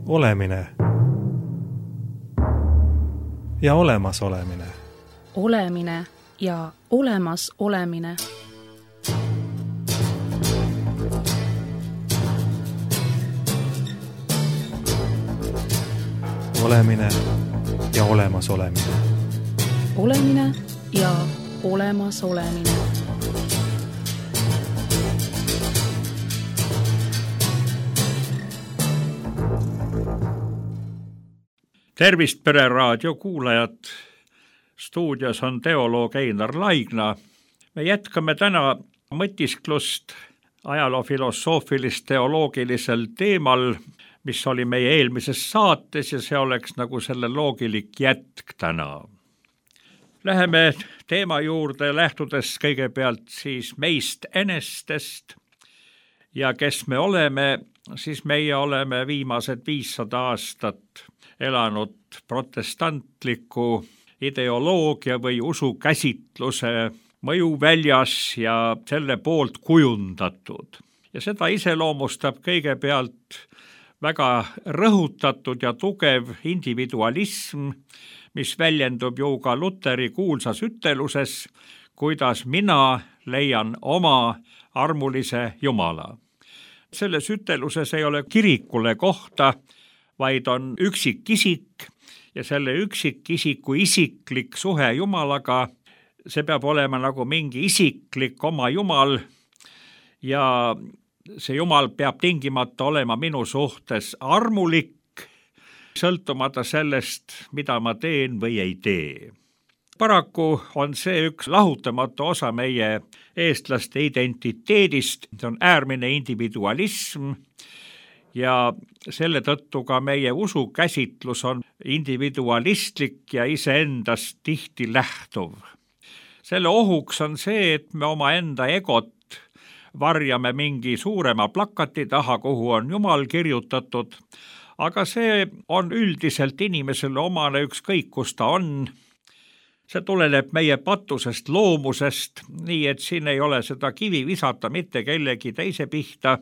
Olemine ja olemasolemine. Olemine ja olemasolemine. Olemine ja olemasolemine. Olemine ja olemasolemine. Tervist Pereraadio kuulajad! Stuudios on teoloog Einar Laigna. Me jätkame täna mõtisklust ajaloofilosoofilist-teoloogilisel teemal, mis oli meie eelmises saates ja see oleks nagu selle loogilik jätk täna. Läheme teema juurde lähtudes kõigepealt siis meist enestest ja kes me oleme, siis meie oleme viimased 500 aastat elanud protestantliku ideoloogia või usukäsitluse mõjuväljas ja selle poolt kujundatud. Ja seda iseloomustab kõigepealt väga rõhutatud ja tugev individualism, mis väljendub ju ka Luteri kuulsas üteluses, kuidas mina leian oma armulise Jumala. Selles üteluses ei ole kirikule kohta, vaid on üksikisik ja selle üksikisiku isiklik suhe Jumalaga, see peab olema nagu mingi isiklik oma Jumal ja see Jumal peab tingimata olema minu suhtes armulik, sõltumata sellest, mida ma teen või ei tee. Paraku on see üks lahutamatu osa meie eestlaste identiteedist, see on äärmine individualism ja selle tõttu ka meie usukäsitlus on individualistlik ja iseendast tihti lähtuv. Selle ohuks on see, et me oma enda egot varjame mingi suurema plakati taha, kuhu on Jumal kirjutatud, aga see on üldiselt inimesele omane ükskõik, kus ta on. See tuleneb meie patusest loomusest, nii et siin ei ole seda kivi visata mitte kellegi teise pihta.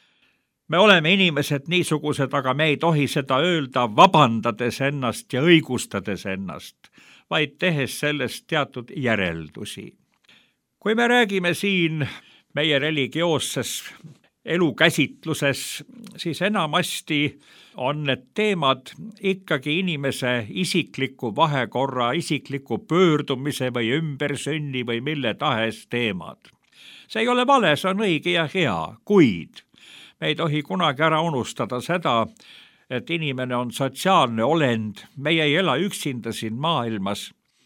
Me oleme inimesed niisugused, aga me ei tohi seda öelda vabandades ennast ja õigustades ennast, vaid tehes sellest teatud järeldusi. Kui me räägime siin meie religioosses elukäsitluses, siis enamasti on need teemad ikkagi inimese isikliku vahekorra, isikliku pöördumise või ümbersünni või mille tahes teemad. See ei ole vale, see on õige ja hea, kuid me ei tohi kunagi ära unustada seda, et inimene on sotsiaalne olend, meie ei ela üksinda siin maailmas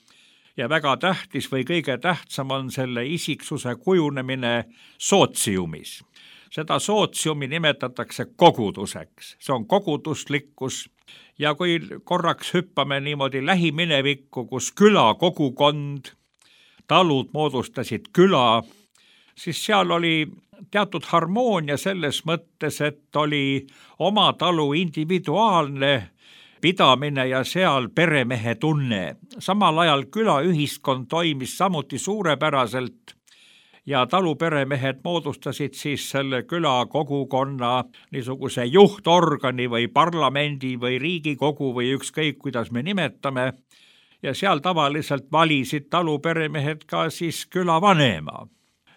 ja väga tähtis või kõige tähtsam on selle isiksuse kujunemine sootsiumis. Seda sootsiumi nimetatakse koguduseks, see on koguduslikkus ja kui korraks hüppame niimoodi lähiminevikku, kus külakogukond, talud moodustasid küla, siis seal oli teatud harmoonia selles mõttes, et oli oma talu individuaalne pidamine ja seal peremehe tunne. Samal ajal külaühiskond toimis samuti suurepäraselt ja taluperemehed moodustasid siis selle külakogukonna niisuguse juhtorgani või parlamendi või riigikogu või ükskõik, kuidas me nimetame. Ja seal tavaliselt valisid taluperemehed ka siis külavanema.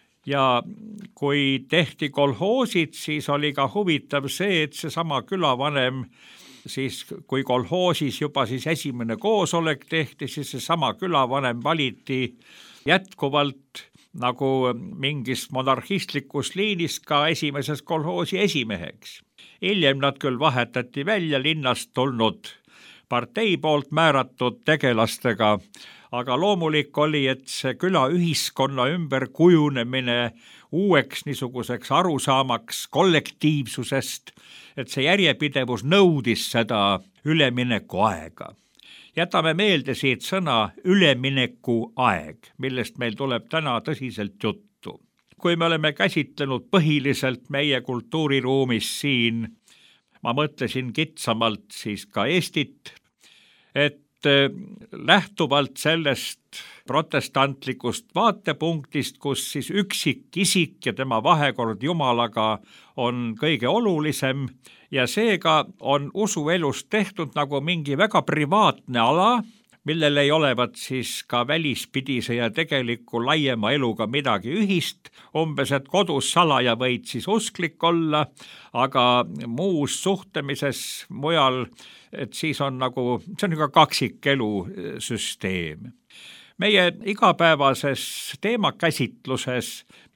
Ja kui tehti kolhoosid, siis oli ka huvitav see, et seesama külavanem, siis kui kolhoosis juba siis esimene koosolek tehti, siis seesama külavanem valiti jätkuvalt nagu mingis monarhistlikus liinis ka esimeses kolhoosi esimeheks. Hiljem nad küll vahetati välja linnast tulnud partei poolt määratud tegelastega, aga loomulik oli, et see külaühiskonna ümber kujunemine uueks niisuguseks arusaamaks kollektiivsusest, et see järjepidevus nõudis seda ülemineku aega. Jätame meelde siit sõna ülemineku aeg, millest meil tuleb täna tõsiselt juttu. Kui me oleme käsitlenud põhiliselt meie kultuuriruumis siin, ma mõtlesin kitsamalt siis ka Eestit, et lähtuvalt sellest protestantlikust vaatepunktist, kus siis üksikisik ja tema vahekord Jumalaga on kõige olulisem ja seega on usuelust tehtud nagu mingi väga privaatne ala, millel ei olevat siis ka välispidise ja tegeliku laiema eluga midagi ühist, umbes et kodus salaja võid siis usklik olla, aga muus suhtlemises mujal, et siis on nagu, see on nagu kaksikelu süsteem. Meie igapäevases teemakäsitluses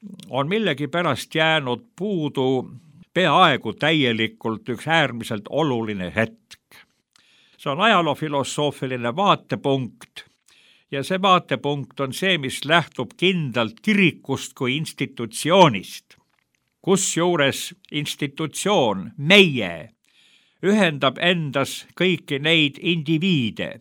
on millegipärast jäänud puudu peaaegu täielikult üks äärmiselt oluline hetk. See on ajaloofilosoofiline vaatepunkt ja see vaatepunkt on see, mis lähtub kindlalt kirikust kui institutsioonist. Kusjuures institutsioon, meie, ühendab endas kõiki neid indiviide.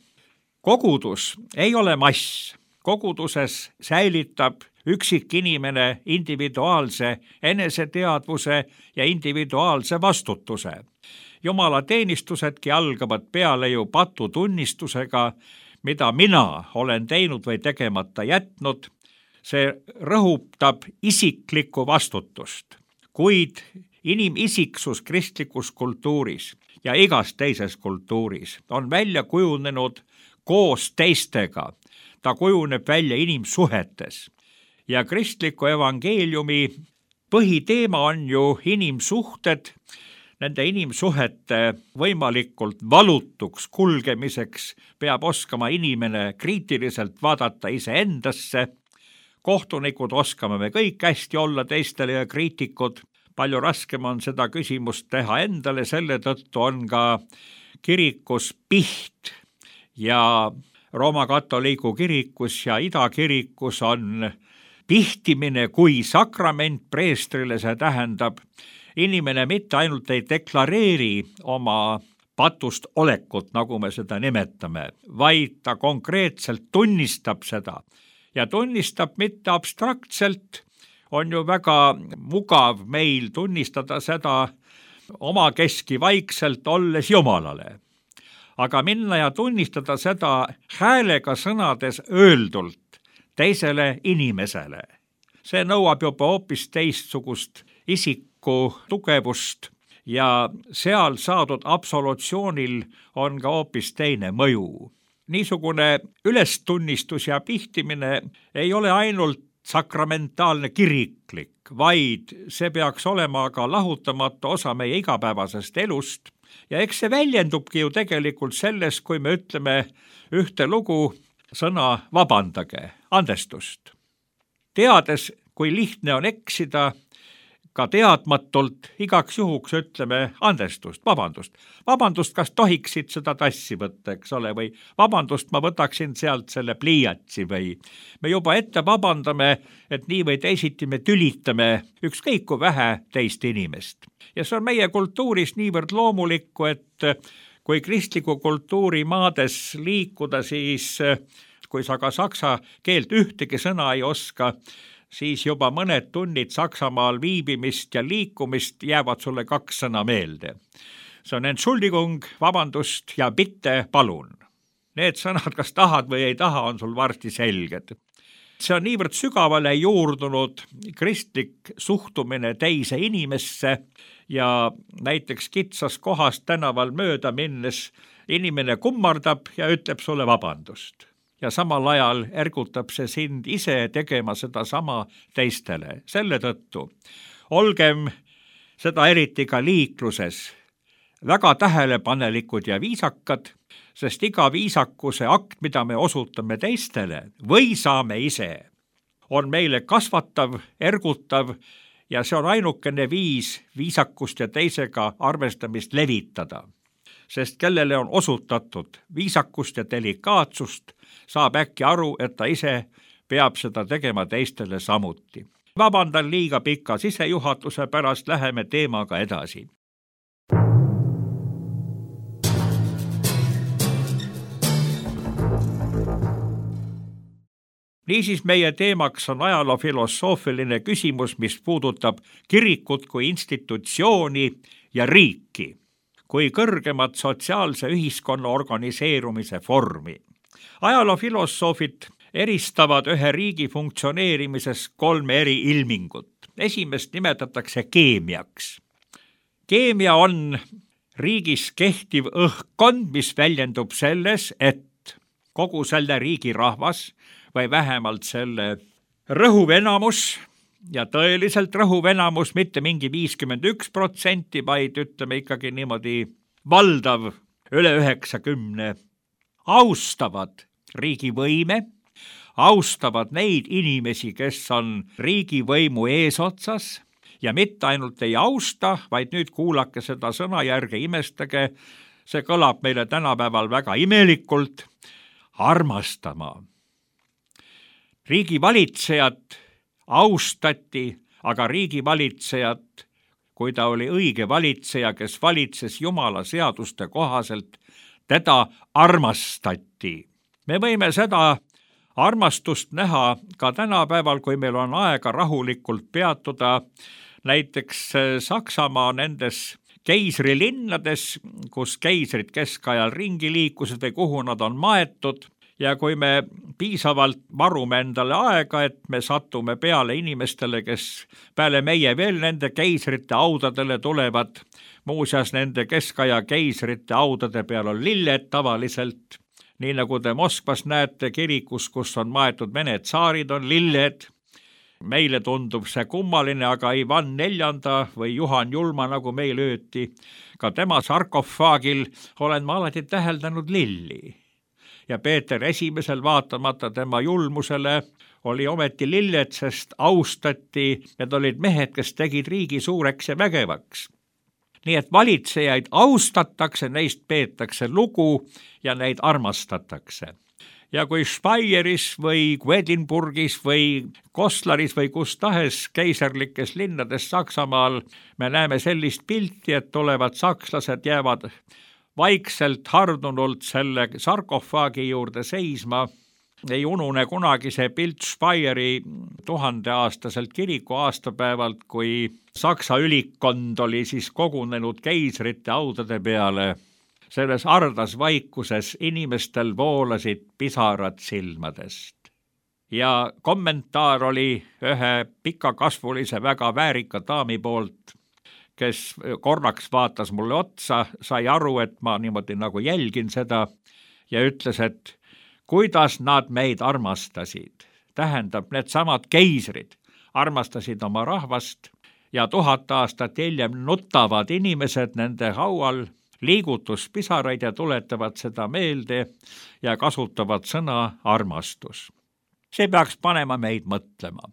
Kogudus ei ole mass. Koguduses säilitab üksikinimene individuaalse eneseteadvuse ja individuaalse vastutuse. Jumala teenistusedki algavad peale ju patutunnistusega, mida mina olen teinud või tegemata jätnud. See rõhutab isiklikku vastutust, kuid inimisiksus kristlikus kultuuris ja igas teises kultuuris on välja kujunenud koos teistega. Ta kujuneb välja inimsuhetes ja kristliku evangeeliumi põhiteema on ju inimsuhted. Nende inimsuhete võimalikult valutuks kulgemiseks peab oskama inimene kriitiliselt vaadata iseendasse. Kohtunikud oskame me kõik hästi olla teistele ja kriitikud. Palju raskem on seda küsimust teha endale, selle tõttu on ka kirikus piht ja Rooma katoliigu kirikus ja idakirikus on pihtimine kui sakrament preestrile, see tähendab, inimene mitte ainult ei deklareeri oma patust olekut, nagu me seda nimetame, vaid ta konkreetselt tunnistab seda ja tunnistab mitte abstraktselt, on ju väga mugav meil tunnistada seda omakeski vaikselt olles Jumalale. Aga minna ja tunnistada seda häälega sõnades öeldult teisele inimesele. See nõuab juba hoopis teistsugust isiku tugevust ja seal saadud absolutsioonil on ka hoopis teine mõju. Niisugune ülestunnistus ja pihtimine ei ole ainult sakramentaalne kiriklik, vaid see peaks olema ka lahutamatu osa meie igapäevasest elust ja eks see väljendubki ju tegelikult selles, kui me ütleme ühte lugu sõna vabandage, andestust. Teades, kui lihtne on eksida, ka teadmatult igaks juhuks ütleme andestust, vabandust. Vabandust, kas tohiksid seda tassi võtta, eks ole, või vabandust, ma võtaksin sealt selle pliiatsi või me juba ette vabandame, et nii või teisiti me tülitame ükskõik kui vähe teist inimest. Ja see on meie kultuuris niivõrd loomulikku, et kui kristliku kultuuri maades liikuda, siis kui sa ka saksa keelt ühtegi sõna ei oska, siis juba mõned tunnid Saksamaal viibimist ja liikumist jäävad sulle 2 sõna meelde. See on Entschuldigung, vabandust ja bitte, palun. Need sõnad, kas tahad või ei taha, on sul varsti selged. See on niivõrd sügavale juurdunud kristlik suhtumine teise inimesse ja näiteks kitsas kohast tänaval mööda minnes inimene kummardab ja ütleb sulle vabandust. Ja samal ajal ergutab see sind ise tegema seda sama teistele. Selle tõttu olgem seda eriti ka liikluses väga tähelepanelikud ja viisakad, sest iga viisakuse akt, mida me osutame teistele või saame ise, on meile kasvatav, ergutav ja see on ainukene viis viisakust ja teisega arvestamist levitada. Sest kellele on osutatud viisakust ja delikaatsust, saab äkki aru, et ta ise peab seda tegema teistele samuti. Vabandan liiga pika sisejuhatuse pärast, läheme teemaga edasi. Niisiis meie teemaks on ajaloofilosoofiline küsimus, mis puudutab kirikut kui institutsiooni ja riiki. kui kõrgemat sotsiaalse ühiskonna organiseerumise vormi. Ajaloofilosoofid eristavad ühe riigi funktsioneerimises 3 eri ilmingut. Esimest nimetatakse keemiaks. Keemia on riigis kehtiv õhkkond, mis väljendub selles, et kogu selle riigi rahvas või vähemalt selle rõhuv enamus ja tõeliselt rõhuv enamus, mitte mingi 51%, vaid ütleme ikkagi niimoodi valdav üle 90%, austavad riigivõime, austavad neid inimesi, kes on riigivõimu eesotsas ja mitte ainult ei austa, vaid nüüd kuulake seda sõna, järge imestage, see kõlab meile tänapäeval väga imelikult, armastama. Riigivalitsejat austati, aga riigivalitsejat, kui ta oli õige valitseja, kes valitses Jumala seaduste kohaselt, teda armastati. Me võime seda armastust näha ka tänapäeval, kui meil on aega rahulikult peatuda, näiteks Saksamaa nendes keisrilinnades, kus keisrid keskajal ringi liikusid või kuhu nad on maetud, ja kui me piisavalt varume endale aega, et me satume peale inimestele, kes peale meie veel nende keisrite haudadele tulevad, muuseas nende keskaja keisrite haudade peal on lilled tavaliselt, nii nagu te Moskvas näete kirikus, kus on maetud Vene tsaarid, on lilled. Meile tundub see kummaline, aga Ivan IV või Juhan Julma, nagu meil öeldi, ka tema sarkofaagil olen ma alati täheldanud lilli. Ja Peeter Esimesel vaatamata tema julmusele oli ometi lilled, sest austati, need olid mehed, kes tegid riigi suureks ja vägevaks. Nii et valitsejaid austatakse, neist peetakse lugu ja neid armastatakse. Ja kui Speyeris või Edinburghis või Koslaris või kus tahes keiserlikes linnades Saksamaal me näeme sellist pilti, et tulevad sakslased jäävad vaikselt hardunult selle sarkofaagi juurde seisma. Ei unune kunagi see pilt Speyeri 1000-aastaselt kiriku aastapäevalt, kui Saksa ülikond oli siis kogunenud keisrite haudade peale. Selles ardas vaikuses inimestel voolasid pisarad silmadest. Ja kommentaar oli ühe pikakasvulise väga väärika daami poolt, kes korraks vaatas mulle otsa, sai aru, et ma niimoodi nagu jälgin seda ja ütles, et kuidas nad meid armastasid. Tähendab, need samad keisrid armastasid oma rahvast ja 1000 aastat hiljem nutavad inimesed nende haual liigutuspisaraid ja tuletavad seda meelde ja kasutavad sõna armastus. See peaks panema meid mõtlema.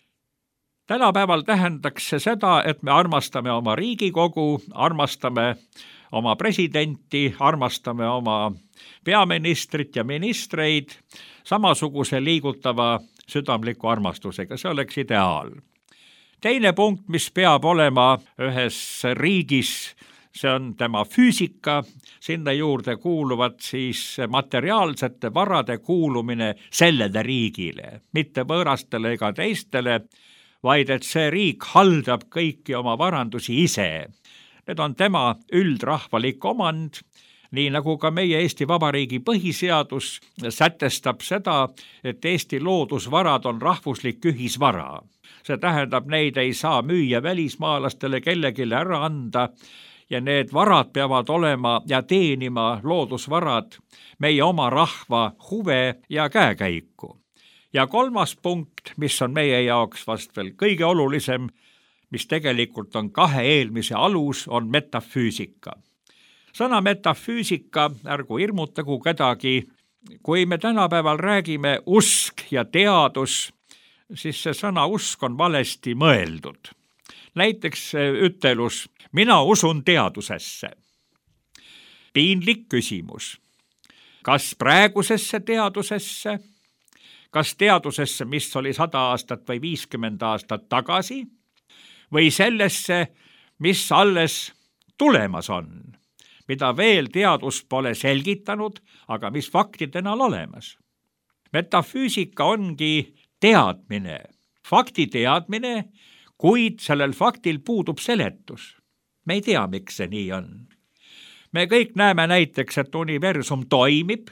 Tänapäeval tähendaks see seda, et me armastame oma Riigikogu, armastame oma presidenti, armastame oma peaministrit ja ministreid samasuguse liigutava südamliku armastusega, see oleks ideaal. Teine punkt, mis peab olema ühes riigis, see on tema füüsika, sinna juurde kuuluvad siis materiaalsete varade kuulumine sellele riigile, mitte võõrastele ega teistele, vaid et see riik haldab kõiki oma varandusi ise. Need on tema üldrahvalik omand, nii nagu ka meie Eesti Vabariigi põhiseadus sätestab seda, et Eesti loodusvarad on rahvuslik ühisvara. See tähendab, neid ei saa müüa välismaalastele kellelegi ära anda ja need varad peavad olema ja teenima loodusvarad meie oma rahva huve ja käekäiku. Ja kolmas punkt, mis on meie jaoks vast veel kõige olulisem, mis tegelikult on kahe eelmise alus, on metafüüsika. Sõna metafüüsika, ärgu hirmutagu kedagi, kui me tänapäeval räägime usk ja teadus, siis see sõna usk on valesti mõeldud. Näiteks ütelus, mina usun teadusesse. Piinlik küsimus. Kas praegusesse teadusesse? Kas teadusesse, mis oli 100 aastat või 50 aastat tagasi? Või sellesse, mis alles tulemas on, mida veel teadus pole selgitanud, aga mis faktidena on olemas. Metafüüsika ongi teadmine, fakti teadmine, kuid sellel faktil puudub seletus. Me ei tea, miks see nii on. Me kõik näeme näiteks, et universum toimib,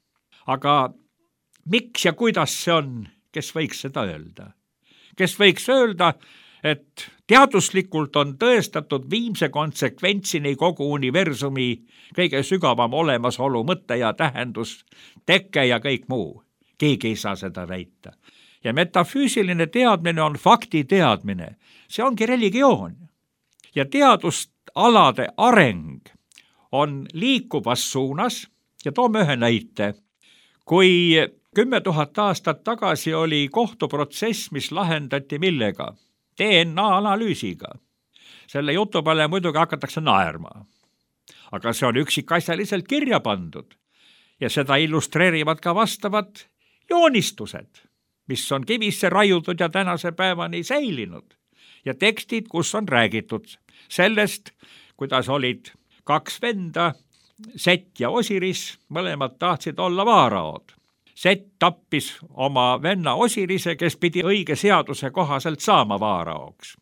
aga miks ja kuidas see on, kes võiks seda öelda? Kes võiks öelda, et teaduslikult on tõestatud viimse konsekventsini kogu universumi kõige sügavam olemasolu, mõte ja tähendus, teke ja kõik muu. Keegi ei saa seda väita. Ja metafüüsiline teadmine on fakti teadmine. See ongi religioon. Ja teadusalade areng on liikuvas suunas ja toome ühe näite. Kui 10 000 aastat tagasi oli kohtuprotsess, mis lahendati millega? DNA-analüüsiga. Selle jutu peale muidugi hakatakse naerma. Aga see on üksikasjaliselt kirja pandud ja seda illustreerivad ka vastavad joonistused, mis on kivisse raiutud ja tänase päevani säilinud ja tekstid, kus on räägitud sellest, kuidas olid 2 venda, Set ja Osiris, mõlemad tahtsid olla vaaraod. Set tappis oma venna Osirise, kes pidi õige seaduse kohaselt saama vaaraoks.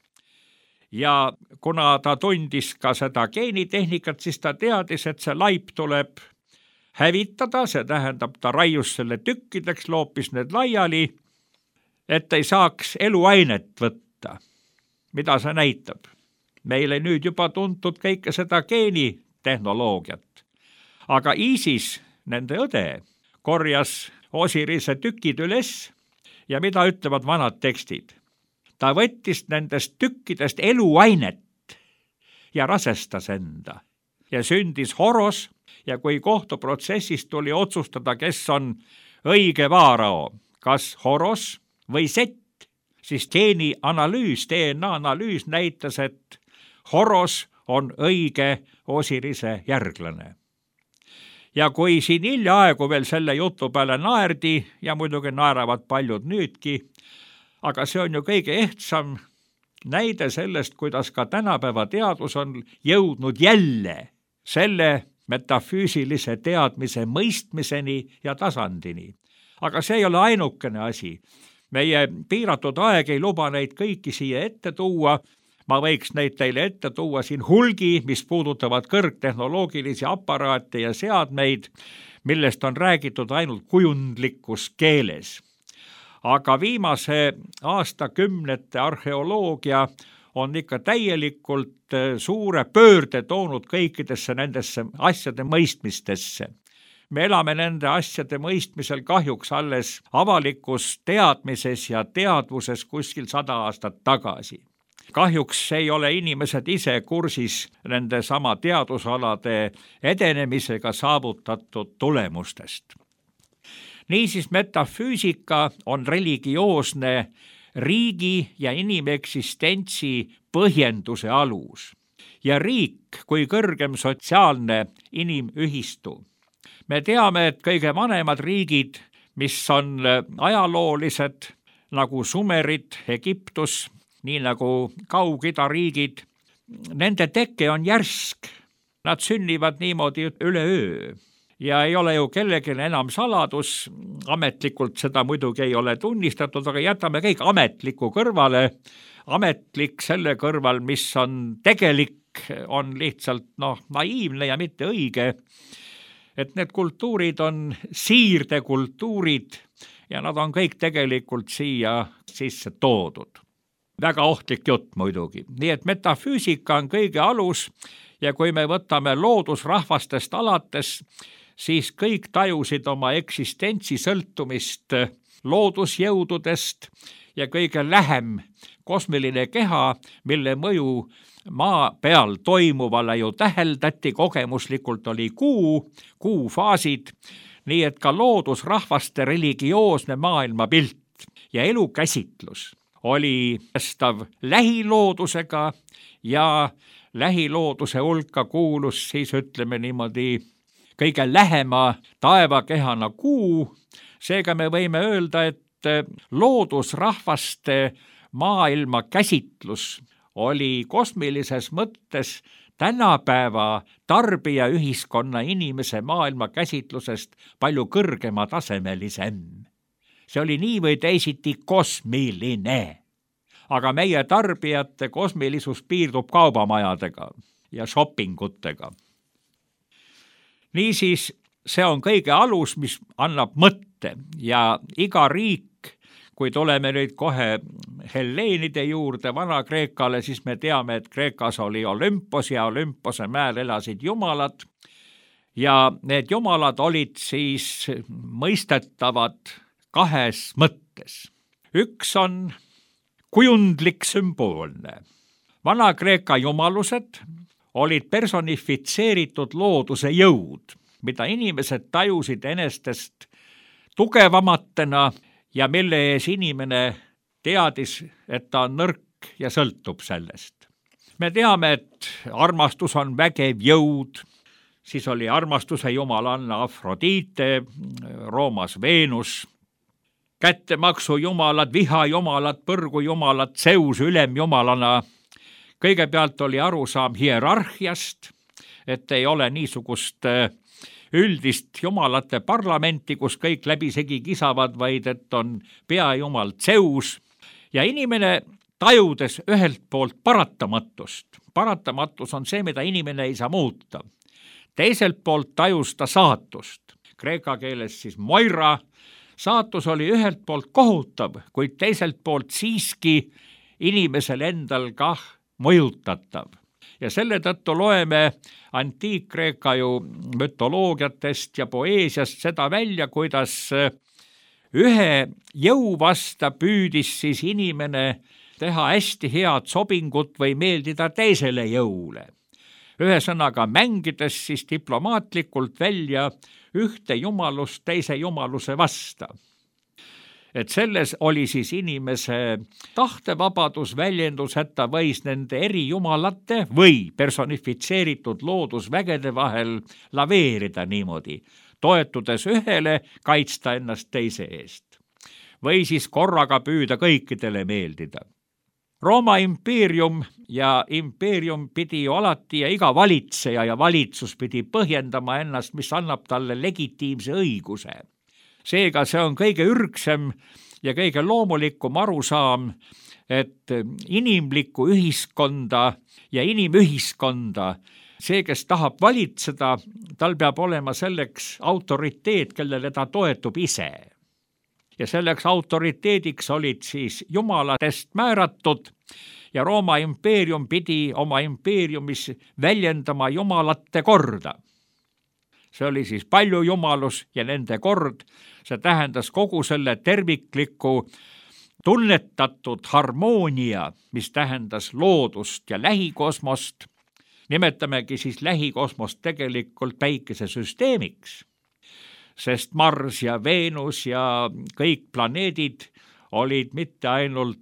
Ja kuna ta tundis ka seda geenitehnikat, siis ta teadis, et see laip tuleb hävitada, see tähendab, ta raius selle tükkideks, loopis need laiali, et ei saaks eluainet võtta. Mida see näitab? Meile nüüd juba tuntud kõike seda geenitehnoloogiat. Aga Isis, nende õde, korjas Osirise tükid üles ja mida ütlevad vanad tekstid? Ta võttis nendest tükkidest eluainet ja rasestas enda ja sündis Horos ja kui kohtuprotsessis tuli otsustada, kes on õige vaarao, kas Horos või Set, siis geenianalüüs, DNA-analüüs näitas, et Horos on õige Osirise järglane. Ja kui siin hiljaaegu veel selle jutu peale naerdi ja muidugi naeravad paljud nüüdki, aga see on ju kõige ehtsam näide sellest, kuidas ka tänapäeva teadus on jõudnud jälle selle metafüüsilise teadmise mõistmiseni ja tasandini. Aga see ei ole ainukene asi. Meie piiratud aeg ei luba neid kõiki siia ette tuua. Ma võiks neid teile ette tuua siin hulgi, mis puudutavad kõrgtehnoloogilisi aparaate ja seadmeid, millest on räägitud ainult kujundlikus keeles. Aga viimase aastakümnete arheoloogia on ikka täielikult suure pöörde toonud kõikidesse nendesse asjade mõistmistesse. Me elame nende asjade mõistmisel kahjuks alles avalikus teadmises ja teadvuses kuskil 100 aastat tagasi. Kahjuks ei ole inimesed ise kursis nende sama teadusalade edenemisega saavutatud tulemustest. Niisiis metafüüsika on religioosne riigi ja inimeksistentsi põhjenduse alus ja riik kui kõrgem sotsiaalne inimühistu. Me teame, et kõige vanemad riigid, mis on ajaloolised nagu Sumerid, Egiptus, nii nagu Kaug-Ida riigid, nende teke on järsk. Nad sünnivad niimoodi üleöö ja ei ole ju kellelgi enam saladus, ametlikult seda muidugi ei ole tunnistatud, aga jätame kõik ametliku kõrvale. Ametlik selle kõrval, mis on tegelik, on lihtsalt naiivne ja mitte õige. Et need kultuurid on siirdekultuurid ja nad on kõik tegelikult siia sisse toodud. Väga ohtlik jutt muidugi. Nii et metafüüsika on kõige alus ja kui me võtame loodusrahvastest alates, siis kõik tajusid oma eksistentsi sõltumist loodusjõududest ja kõige lähem kosmiline keha, mille mõju maa peal toimuvale ju täheldati kogemuslikult oli kuu faasid, nii et ka loodusrahvaste religioosne maailmapilt ja elukäsitlus oli vastav lähiloodusega ja lähilooduse hulka kuulus siis ütleme niimoodi kõige lähema taevakehana kuu. Seega me võime öelda, et loodusrahvaste maailma käsitlus oli kosmilises mõttes tänapäeva tarbijaühiskonna inimese maailma käsitlusest palju kõrgema tasemelisem. See oli nii või teisiti kosmiline. Aga meie tarbijate kosmilisus piirdub kaubamajadega ja shoppingutega. Niisiis, see on kõige alus, mis annab mõtte ja iga riik, kui tuleme nüüd kohe helleenide juurde, Vana-Kreekale, siis me teame, et Kreekas oli Olümpos ja Olümpose mäel elasid jumalad ja need jumalad olid siis mõistetavad kahes mõttes. Üks on kujundlik sümboolne. Vana-Kreeka jumalused olid personifitseeritud looduse jõud, mida inimesed tajusid enestest tugevamatena ja mille ees inimene teadis, et ta on nõrk ja sõltub sellest. Me teame, et armastus on vägev jõud, siis oli armastuse jumalanna Afrodite, Roomas Veenus, kättemaksu jumalad, viha jumalad, põrgu jumalad, Zeus ülemjumalana. Kõigepealt oli arusaam hierarhiast, et ei ole niisugust üldist jumalate parlamenti, kus kõik läbisegi kisavad, vaid et on peajumal Zeus ja inimene tajudes ühelt poolt paratamatust. Paratamatus on see, mida inimene ei saa muuta. Teiselt poolt tajus ta saatust. Kreeka keeles siis moira. Saatus oli ühelt poolt kohutav, kuid teiselt poolt siiski inimesel endal kah mõjutatav. Ja selle tõttu loeme antiik-Kreeka ju mütoloogiatest ja poeesiast seda välja, kuidas ühe jõu vasta püüdis siis inimene teha hästi head sobingut või meeldida teisele jõule. Ühesõnaga mängides siis diplomaatlikult välja ühte jumalust teise jumaluse vasta. Et selles oli siis inimese tahtevabadus väljendus, et ta võis nende eri jumalate või personifitseeritud loodusvägede vahel laveerida niimoodi, toetudes ühele, kaitsta ennast teise eest. Või siis korraga püüda kõikidele meeldida. Rooma impeerium ja impeerium pidi ju alati ja iga valitseja ja valitsus pidi põhjendama ennast, mis annab talle legitiimse õiguse. Seega see on kõige ürgsem ja kõige loomulikum arusaam, et inimlikku ühiskonda ja inimühiskonda, see, kes tahab valitseda, tal peab olema selleks autoriteet, kellele ta toetub ise. Ja selleks autoriteediks olid siis jumalatest määratud ja Rooma impeerium pidi oma impeeriumis väljendama jumalate korda. See oli siis palju jumalus ja nende kord, see tähendas kogu selle tervikliku tunnetatud harmoonia, mis tähendas loodust ja lähikosmost. Nimetamegi siis lähikosmost tegelikult päikesesüsteemiks, sest Mars ja Veenus ja kõik planeedid olid mitte ainult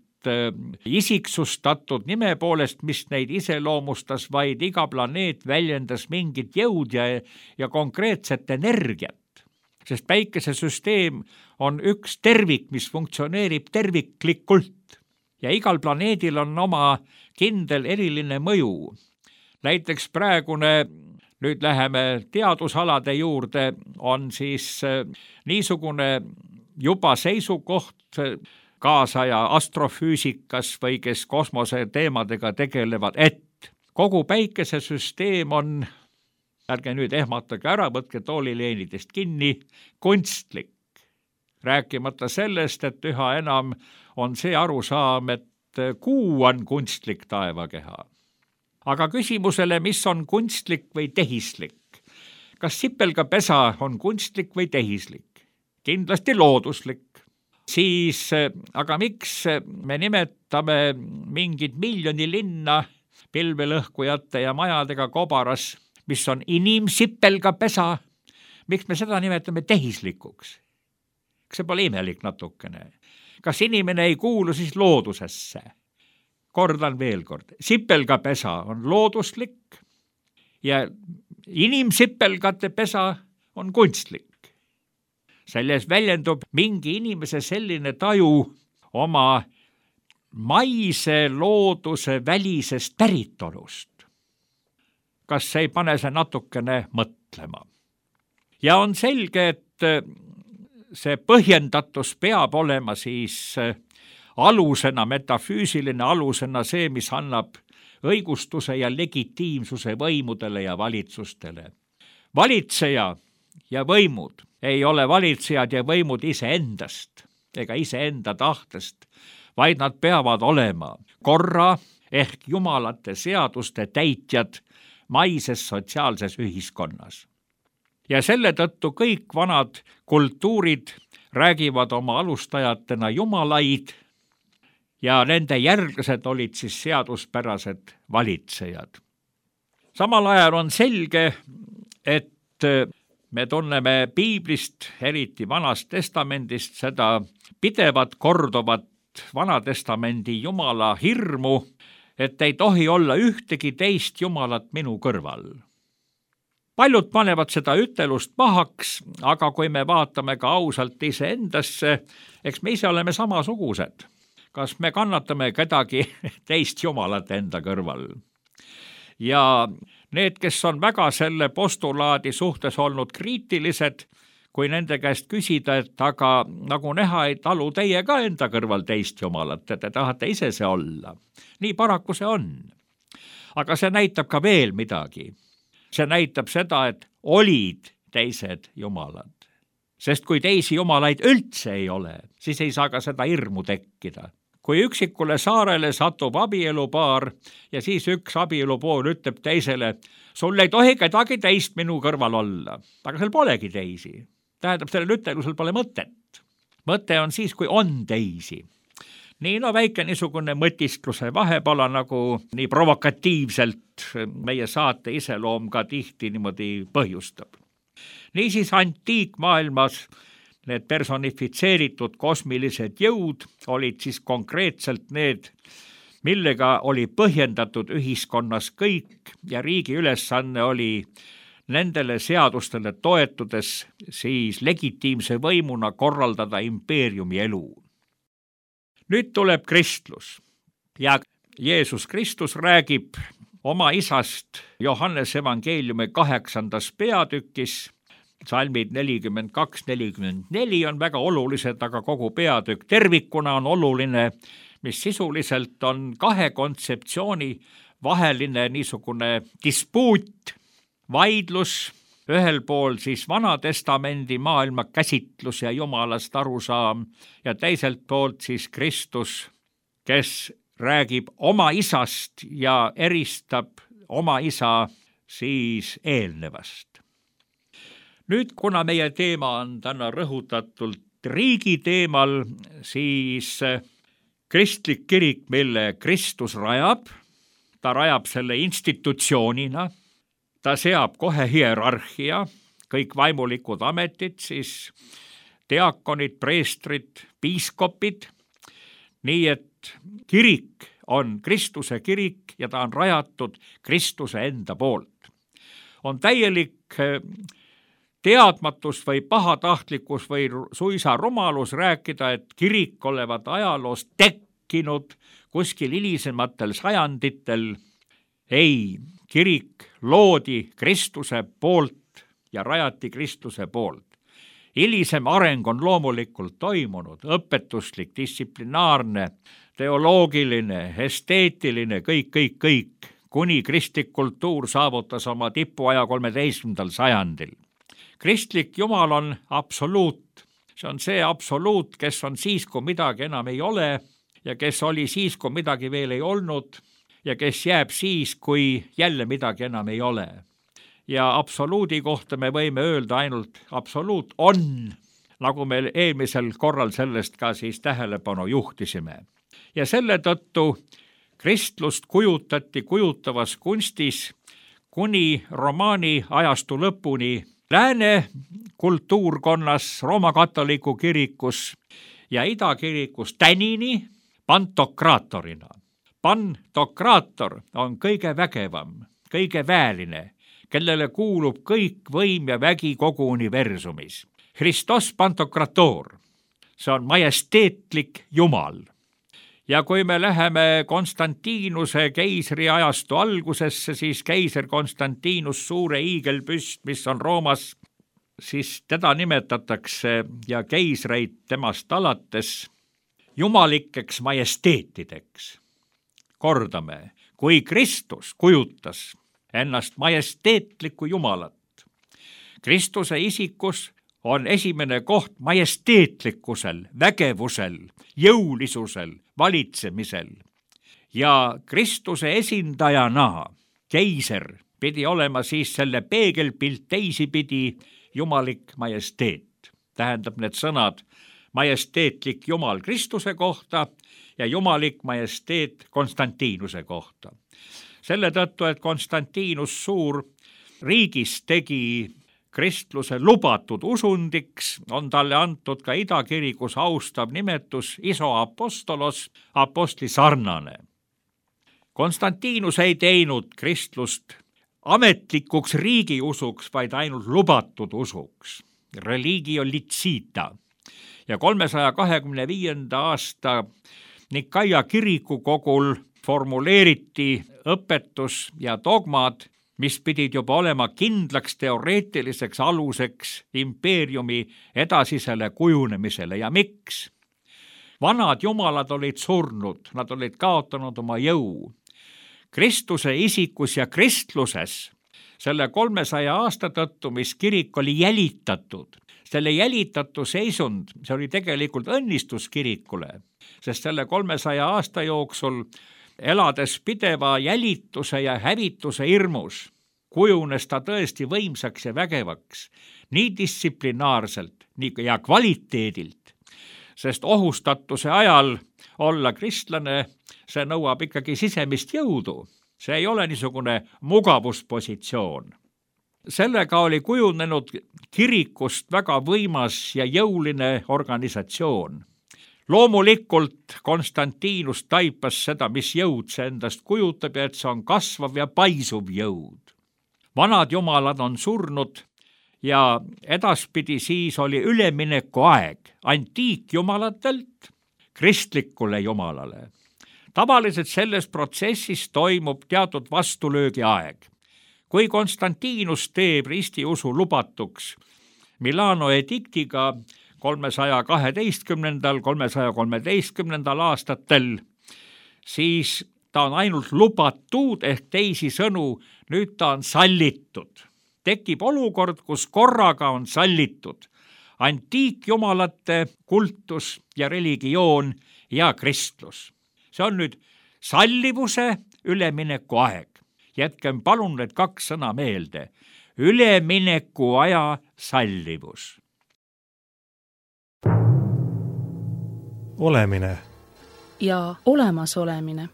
isiksustatud nime poolest, mis neid iseloomustas, vaid iga planeet väljendas mingit jõud ja konkreetset energiat. Sest päikesesüsteem on üks tervik, mis funktsioneerib terviklikult ja igal planeedil on oma kindel eriline mõju. Näiteks praegune, nüüd läheme teadusalade juurde, on siis niisugune juba seisukoht kaasaja astrofüüsikas või kes kosmose teemadega tegelevad, et kogu päikesesüsteem on, ärge nüüd ehmatage ära, võtke toolileenidest kinni, kunstlik. Rääkimata sellest, et üha enam on see arusaam, et kuu on kunstlik taevakeha. Aga küsimusele, mis on kunstlik või tehislik? Kas sipelgapesa on kunstlik või tehislik? Kindlasti looduslik. Siis, aga miks me nimetame mingit miljoni linna pilvelõhkujate ja majadega kobaras, mis on inimsipelgapesa? Miks me seda nimetame tehislikuks? Kas see pole imelik natukene? Kas inimene ei kuulu siis loodusesse? Kordan veel kord, sipelgapesa on looduslik ja inimsipelgate pesa on kunstlik. Selles väljendub mingi inimese selline taju oma maise looduse välisest päritolust. Kas ei pane see natukene mõtlema? Ja on selge, et see põhjendatus peab olema siis alusena, metafüüsiline alusena see, mis annab õigustuse ja legitiimsuse võimudele ja valitsustele. Valitseja ja võimud ei ole valitsejad ja võimud iseendast ega iseenda tahtest, vaid nad peavad olema korra ehk jumalate seaduste täitjad maises sotsiaalses ühiskonnas. Ja selle tõttu kõik vanad kultuurid räägivad oma alustajatena jumalaid ja nende järglased olid siis seaduspärased valitsejad. Samal ajal on selge, et me tunneme piiblist, eriti Vanast Testamendist, seda pidevat korduvat Vanatestamendi jumala hirmu, et ei tohi olla ühtegi teist jumalat minu kõrval. Paljud panevad seda ütelust pahaks, aga kui me vaatame ka ausalt iseendasse, eks me ise oleme samasugused. Kas me kannatame kedagi teist jumalat enda kõrval? Ja need, kes on väga selle postulaadi suhtes olnud kriitilised, kui nende käest küsida, et aga nagu näha, ei talu teie ka enda kõrval teist jumalat, te tahate ise see olla. Nii paraku see on. Aga see näitab ka veel midagi. See näitab seda, et olid teised jumalad. Sest kui teisi jumalaid üldse ei ole, siis ei saa ka seda hirmu tekkida. Kui üksikule saarele satub abielupaar ja siis üks abielupool ütleb teisele, sul ei tohi kedagi teist minu kõrval olla, aga seal polegi teisi. Tähendab, sellel ütelusel pole mõtet. Mõte on siis, kui on teisi. Nii väike niisugune mõtiskluse vahepala, nagu nii provokatiivselt meie saate iseloom ka tihti niimoodi põhjustab. Niisiis antiikmaailmas need personifitseeritud kosmilised jõud olid siis konkreetselt need, millega oli põhjendatud ühiskonnas kõik ja riigi ülesanne oli nendele seadustele toetudes siis legitiimse võimuna korraldada impeeriumi elu. Nüüd tuleb kristlus ja Jeesus Kristus räägib oma isast Johannese evangeeliumi 8. peatükis. Salmid 42-44 on väga olulised, aga kogu peatükk tervikuna on oluline, mis sisuliselt on kahe kontseptsiooni vaheline niisugune dispuut, vaidlus, ühel pool siis Vanatestamendi maailma käsitlus ja jumalast arusaam ja teiselt poolt siis Kristus, kes räägib oma isast ja eristab oma isa siis eelnevast. Nüüd, kuna meie teema on täna rõhutatult riigi teemal, siis kristlik kirik, mille Kristus rajab, ta rajab selle institutsioonina, ta seab kohe hierarhia, kõik vaimulikud ametid, siis diakonid, preestrid, piiskopid, nii et kirik on Kristuse kirik ja ta on rajatud Kristuse enda poolt. On täielik teadmatus või pahatahtlikkus või suisa rumalus rääkida, et kirik olevat ajaloos tekkinud kuskil hilisematel sajanditel. Ei, kirik loodi Kristuse poolt ja rajati Kristuse poolt. Hilisem areng on loomulikult toimunud, õpetuslik, distsiplinaarne, teoloogiline, esteetiline, kõik, kuni kristlik kultuur saavutas oma tipuaja 13. sajandil. Kristlik Jumal on absoluut. See on see absoluut, kes on siis, kui midagi enam ei ole ja kes oli siis, kui midagi veel ei olnud ja kes jääb siis, kui jälle midagi enam ei ole. Ja absoluudi kohta me võime öelda ainult absoluut on, nagu me eelmisel korral sellest ka siis tähelepanu juhtisime. Ja selle tõttu kristlust kujutati kujutavas kunstis kuni romaani ajastu lõpuni lääne kultuurkonnas, Rooma katoliku kirikus ja idakirikus tänini pantokraatorina. Pantokraator on kõige vägevam, kõige väeline, kellele kuulub kõik võim ja vägi kogu universumis. Christos Pantokrator, see on majesteetlik Jumal. Ja kui me läheme Konstantinuse keisri ajastu algusesse, siis keiser Konstantinus suure iigelpüst, mis on Roomas, siis teda nimetatakse ja keisreid temast alates jumalikeks majesteetideks. Kordame, kui Kristus kujutas ennast majesteetlikku Jumalat, Kristuse isikus on esimene koht majesteetlikkusel, vägevusel, jõulisusel, valitsemisel. Ja Kristuse esindajana keiser pidi olema siis selle peegelpilt teisipidi jumalik majesteet. Tähendab need sõnad majesteetlik Jumal Kristuse kohta ja jumalik majesteet Konstantinuse kohta. Selle tõttu, et Konstantinus Suur riigis tegi kristluse lubatud usundiks, on talle antud ka idakirikus austav nimetus isoapostolos, apostli sarnane. Konstantinus ei teinud kristlust ametlikuks riigiusuks, vaid ainult lubatud usuks, religio licita. Ja 325. aasta Nikaia kirikukogul formuleeriti õpetus ja dogmad, mis pidid juba olema kindlaks teoreetiliseks aluseks impeeriumi edasisele kujunemisele. Ja miks? Vanad jumalad olid surnud, nad olid kaotanud oma jõu. Kristuse isikus ja kristluses selle 300 aasta tõttu, mis kirik oli jälitatud, selle jälitatu seisund, see oli tegelikult õnnistus kirikule, sest selle 300 aasta jooksul elades pideva jälituse ja hävituse hirmus, kujunes ta tõesti võimsaks ja vägevaks, nii distsiplinaarselt ja kvaliteedilt, sest ohustatuse ajal olla kristlane, see nõuab ikkagi sisemist jõudu. See ei ole niisugune mugavuspositsioon. Sellega oli kujunenud kirikust väga võimas ja jõuline organisatsioon. Loomulikult Konstantinus taipas seda, mis jõud see endast kujutab ja et see on kasvav ja paisuv jõud. Vanad jumalad on surnud ja edaspidi siis oli ülemineku aeg antiikjumalatelt kristlikule jumalale. Tavaliselt selles protsessis toimub teatud vastulöögi aeg. Kui Konstantinus teeb ristiusu lubatuks Milano ediktiga 312-313 aastatel, siis ta on ainult lubatud ehk teisi sõnu, nüüd ta on sallitud. Tekib olukord, kus korraga on sallitud antiikjumalate kultus ja religioon ja kristlus. See on nüüd sallivuse ülemineku aeg. Jätkem palun need kaks sõna meelde. Ülemineku aja sallivus. Olemine ja olemasolemine.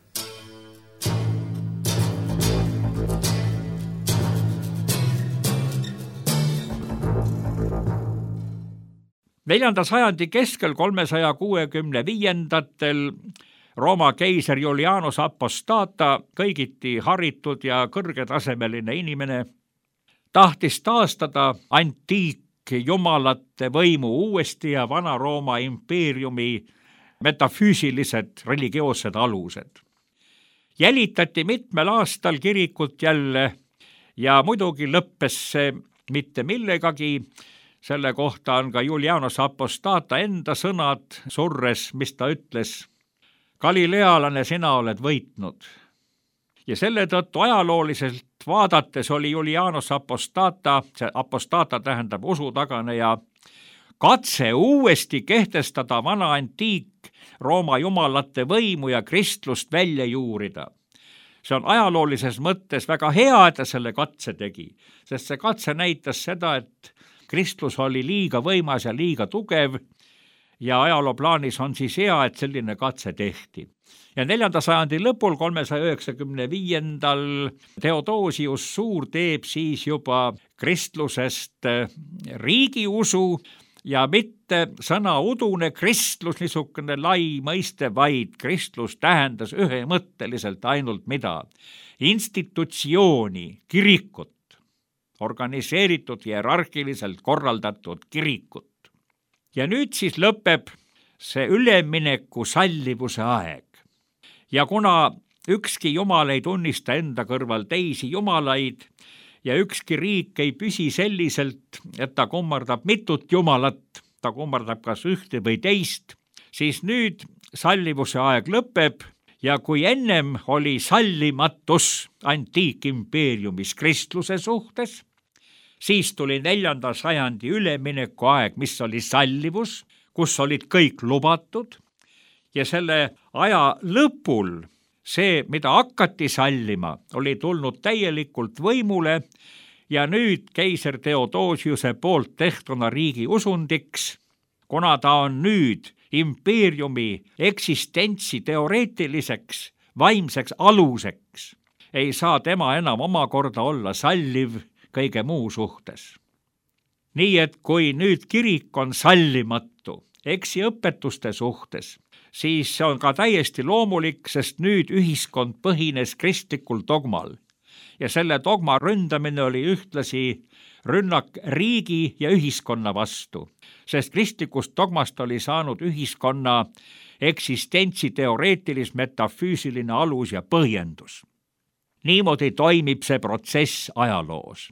Neljanda sajandi keskel 365. Rooma keiser Julianus Apostata, kõigiti haritud ja kõrgetasemeline inimene, tahtis taastada antiikjumalate võimu uuesti ja Vana-Rooma impeeriumi metafüüsilised religioossed alused. Jälitati mitmel aastal kirikut jälle ja muidugi lõppes see mitte millegagi. Selle kohta on ka Julianus Apostata enda sõnad surres, mis ta ütles: Galilealane, sina oled võitnud. Ja selle tõttu ajalooliselt vaadates oli Julianus Apostata, see Apostata tähendab usutaganeja, katse uuesti kehtestada vana antiik Rooma jumalate võimu ja kristlust välja juurida. See on ajaloolises mõttes väga hea, et ta selle katse tegi, sest see katse näitas seda, et kristlus oli liiga võimas ja liiga tugev ja ajalooplaanis on siis hea, et selline katse tehti. Ja 4. sajandi lõpul 395. Theodosius Suur teeb siis juba kristlusest riigiusu ja mitte sõna udune kristlus, niisugune lai mõiste, vaid kristlus tähendas ühemõtteliselt ainult mida? Institutsiooni, kirikut, organiseeritud hierarhiliselt korraldatud kirikut. Ja nüüd siis lõpeb see ülemineku sallivuse aeg. Ja kuna ükski jumal ei tunnista enda kõrval teisi jumalaid ja ükski riik ei püsi selliselt, et ta kummardab mitut jumalat, ta kummardab kas ühte või teist, siis nüüd sallivuse aeg lõpeb ja kui ennem oli sallimatus antiikimpeeriumis kristluse suhtes, Siis tuli 4. sajandi ülemineku aeg, mis oli sallivus, kus olid kõik lubatud ja selle aja lõpul see, mida hakati sallima, oli tulnud täielikult võimule ja nüüd keiser Theodosiuse poolt tehtuna riigi usundiks, kuna ta on nüüd impeeriumi eksistentsi teoreetiliseks, vaimseks aluseks, ei saa tema enam omakorda olla salliv kõige muu suhtes. Nii et kui nüüd kirik on sallimatu eksiõpetuste suhtes, siis see on ka täiesti loomulik, sest nüüd ühiskond põhines kristlikul dogmal ja selle dogma ründamine oli ühtlasi rünnak riigi ja ühiskonna vastu, sest kristlikust dogmast oli saanud ühiskonna eksistentsi teoreetilis-metafüüsiline alus ja põhjendus. Niimoodi toimib see protsess ajaloos.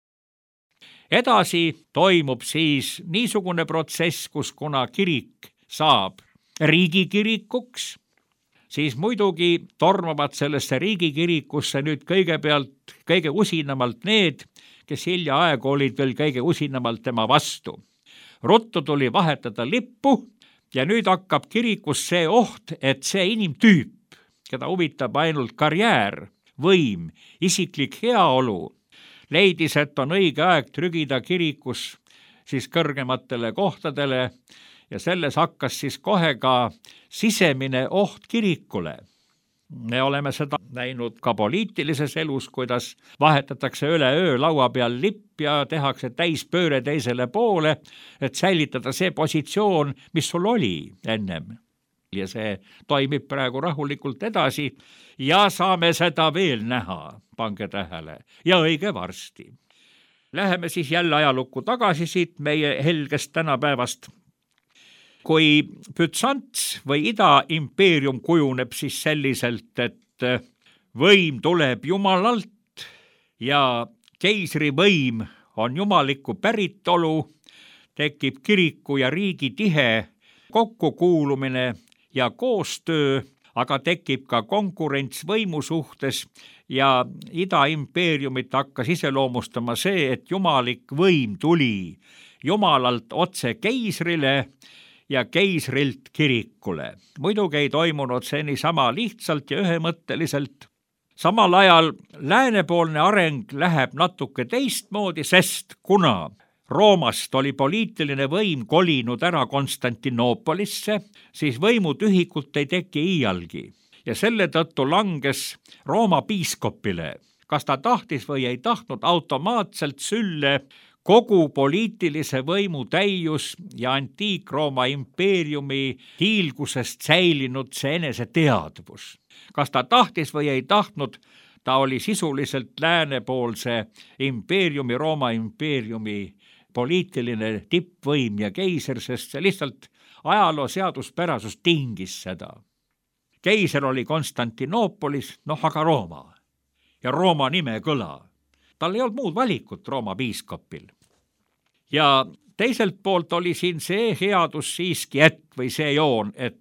Edasi toimub siis niisugune protsess, kus kuna kirik saab riigikirikuks, siis muidugi tormavad sellesse riigikirikusse nüüd kõigepealt kõige usinamalt need, kes hiljaaegu olid veel kõige usinamalt tema vastu. Ruttu tuli vahetada lippu ja nüüd hakkab kirikus see oht, et see inimtüüp, keda huvitab ainult karjäär, võim, isiklik heaolu, leidis, et on õige aeg trügida kirikus siis kõrgematele kohtadele ja selles hakkas siis kohe ka sisemine oht kirikule. Me oleme seda näinud ka poliitilises elus, kuidas vahetatakse üleöö laua peal lipp ja tehakse täispööre teisele poole, et säilitada see positsioon, mis sul oli ennem. Ja see toimib praegu rahulikult edasi ja saame seda veel näha, pange tähele, ja õige varsti. Läheme siis jälle ajalukku tagasi siit meie helgest tänapäevast. Kui Bütsants või Ida-impeerium kujuneb siis selliselt, et võim tuleb Jumalalt ja keisri võim on jumalikku päritolu, tekib kiriku ja riigi tihe kokkukuulumine ja koostöö, aga tekib ka konkurents võimu suhtes ja Ida-impeeriumit hakkas iseloomustama see, et jumalik võim tuli Jumalalt otse keisrile ja keisrilt kirikule. Muidugi ei toimunud see niisama lihtsalt ja ühemõtteliselt. Samal ajal läänepoolne areng läheb natuke teistmoodi, sest kuna Roomast oli poliitiline võim kolinud ära Konstantinoopolisse, siis võimutühikut ei teki iialgi ja selle tõttu langes Rooma piiskopile, kas ta tahtis või ei tahtnud, automaatselt sülle kogu poliitilise võimu täius ja antiik-Rooma impeeriumi hiilgusest säilinud see eneseteadvus. Kas ta tahtis või ei tahtnud, ta oli sisuliselt läänepoolse impeeriumi, Rooma impeeriumi poliitiline tippvõim ja keiser, sest see lihtsalt ajaloo seaduspärasus tingis seda. Keiser oli Konstantinoopolis, aga Rooma ja Rooma nime kõla. Tal ei olnud muud valikut Rooma piiskopil. Ja teiselt poolt oli siin see headus siiski või see joon, et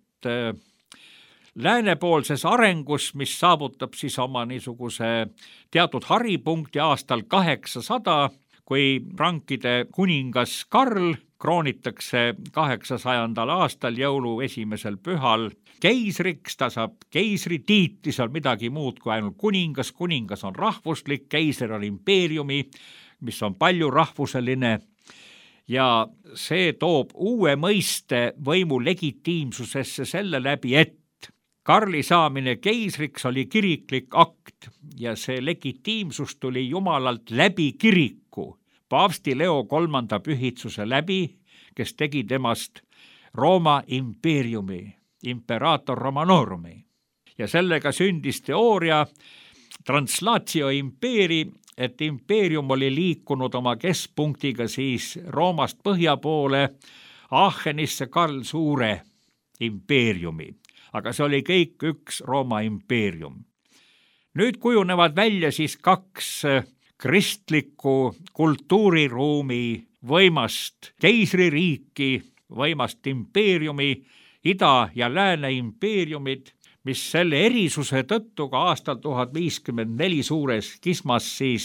läänepoolses arengus, mis saavutab siis oma niisuguse teatud haripunkti aastal 800, kui frankide kuningas Karl kroonitakse 800. aastal jõulu esimesel pühal keisriks, ta saab keisritiitli, see on midagi muud kui ainult kuningas, kuningas on rahvuslik, keiser on impeeriumi, mis on palju rahvuseline ja see toob uue mõiste võimu legitiimsusesse selle läbi, et Karli saamine keisriks oli kiriklik akt ja see legitiimsus tuli Jumalalt läbi kiriku, paavsti Leo III pühitsuse läbi, kes tegi temast Rooma impeeriumi, imperaator Romanorumi. Ja sellega sündis teooria translatio impeeri, et impeerium oli liikunud oma keskpunktiga siis Roomast põhja poole Aachenisse Karl Suure impeeriumi. Aga see oli kõik üks Rooma impeerium. Nüüd kujunevad välja siis kaks kristliku kultuuriruumi võimast keisririiki, võimast impeeriumi, Ida- ja Lääne impeeriumid, mis selle erisuse tõttu ka aastal 1054 suures kismas siis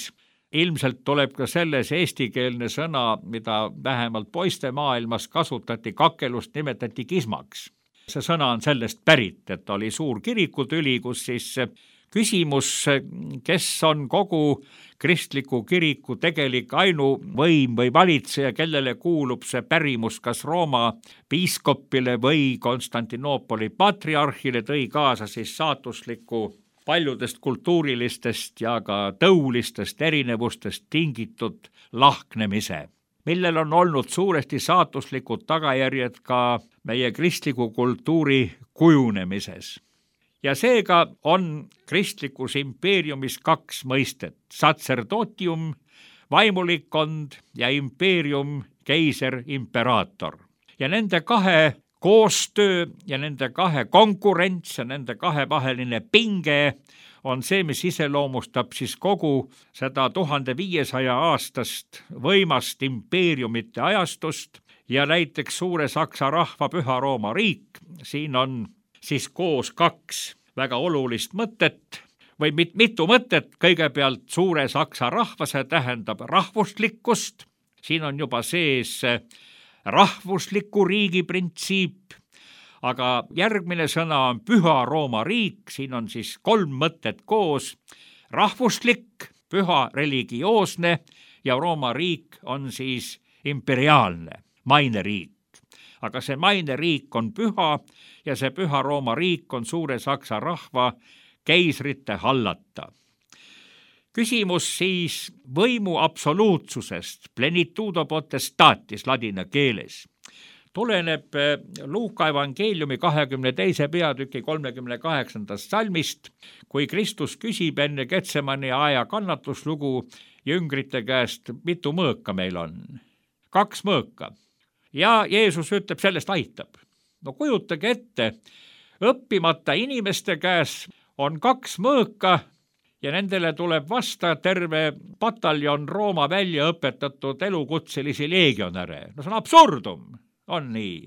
ilmselt tuleb ka selles eestikeelne sõna, mida vähemalt poiste maailmas kasutati, kakelust nimetati kismaks. See sõna on sellest pärit, et oli suur kirikutüli, kus siis küsimus, kes on kogu kristliku kiriku tegelik ainuvõim või valitseja, kellele kuulub see pärimus kas Rooma piiskopile või Konstantinoopoli patriarhile, tõi kaasa siis saatusliku paljudest kultuurilistest ja ka tõulistest erinevustest tingitud lahknemise, millel on olnud suuresti saatuslikud tagajärjed ka meie kristliku kultuuri kujunemises. Ja seega on kristlikus impeeriumis kaks mõistet, sacerdotium, vaimulikkond ja impeerium, keiser, imperaator. Ja nende kahe koostöö ja nende kahe konkurents ja nende kahevaheline pinge on see, mis iseloomustab siis kogu seda 1500 aastast võimast impeeriumite ajastust ja näiteks Suure Saksa rahva Püha Rooma riik. Siin on siis koos kaks väga olulist mõtet või mitu mõtet. Kõigepealt Suure Saksa rahva, see tähendab rahvuslikkust. Siin on juba sees rahvusliku riigi printsiip, aga järgmine sõna on Püha Rooma riik, siin on siis kolm mõtet koos, rahvuslik, püha, religioosne ja Rooma riik on siis imperiaalne, maineriik. Aga see maineriik on püha ja see Püha Rooma riik on Suure Saksa rahva keisrite hallata. Küsimus siis võimu absoluutsusest, plenitudo potestatis ladina keeles, tuleneb Luuka evangeeliumi 22. peatüki 38. salmist, kui Kristus küsib enne Getsemani aja kannatuslugu jüngrite käest, mitu mõõka meil on. 2 mõõka. Ja Jeesus ütleb, sellest aitab. No kujutage ette, õppimata inimeste käes on 2 mõõka, ja nendele tuleb vasta terve pataljon Rooma välja õpetatud elukutselisi leegionäre. No see on absurdum, on nii.